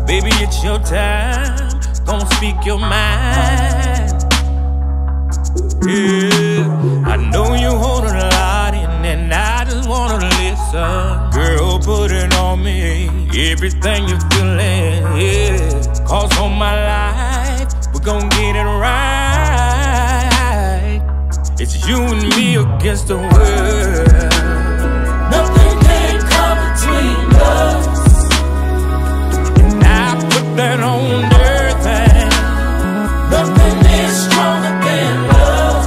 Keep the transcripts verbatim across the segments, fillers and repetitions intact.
Baby, it's your time. Gonna speak your mind. Yeah, I know you hold a lot in, and I just wanna listen. Girl, put it on me. Everything you're feeling, yeah. Cause on my life, we're gonna get it right. It's you and me against the world. Nothing can come between us. And I put that on everything. Nothing is stronger than love.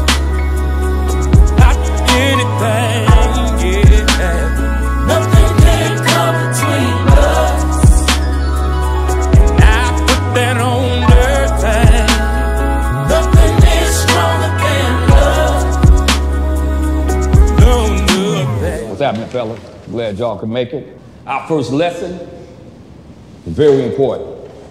Not anything, yeah. Nothing can come between us. And I put that on everything. Nothing is stronger than love. No, nothing. What's happening, fellas? Glad y'all could make it. Our first lesson is very important.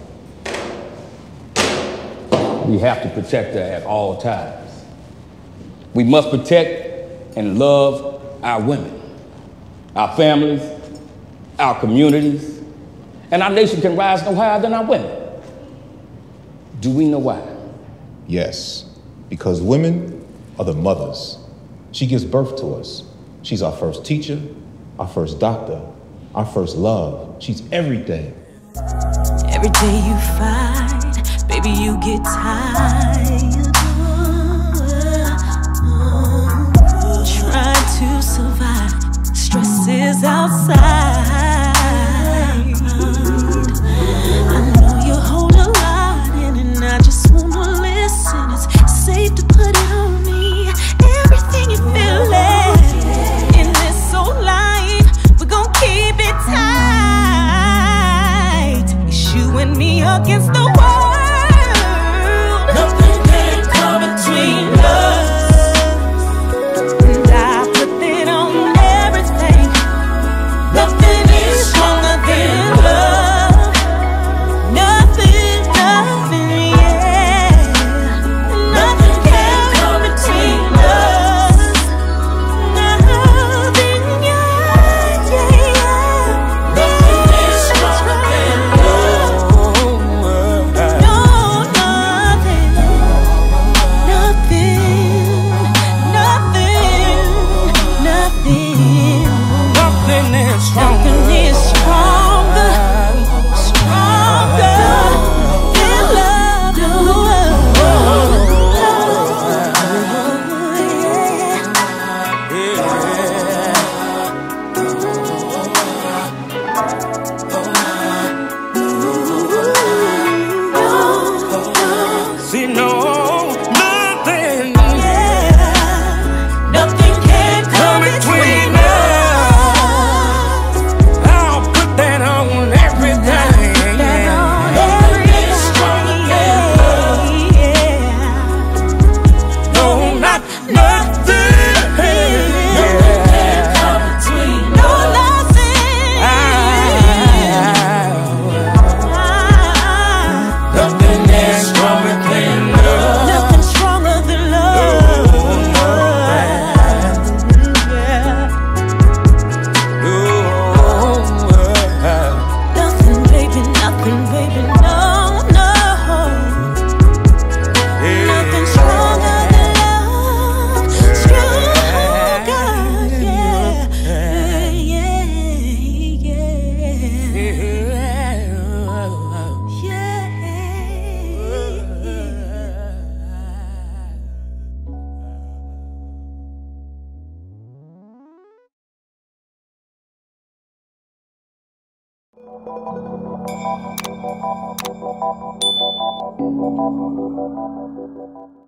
We have to protect her at all times. We must protect and love our women, our families, our communities, and our nation can rise no higher than our women. Do we know why? Yes, because women are the mothers. She gives birth to us. She's our first teacher, our first doctor, our first love. She's everything. Every day you fight, baby, you get tired. Trying to survive, stress is outside. I know you hold a lot in, and I just wanna listen. It's safe to put it on me. Everything you feel in this soul life, we're gon' keep it tight. It's you and me against the world. Nothing can come between us. And I put it on everything. Nothing is stronger than love. Nothing, nothing, yeah. Nothing can come between us. Nothing, yeah, yeah, yeah. Nothing is stronger than love. No, nothing, nothing, nothing, nothing. Nothing is stronger. Nothing is stronger, stronger than love. See, no, nothing. Nothing can come between us. I'll put that on everything. Nothing is stronger than love. No, not nothing. Can't come between No, us. nothing. Nothing is stronger than love. Nothing stronger than love. Nothing, baby, nothing, baby, no, no. Nothing stronger than love. Stronger, yeah, yeah, yeah.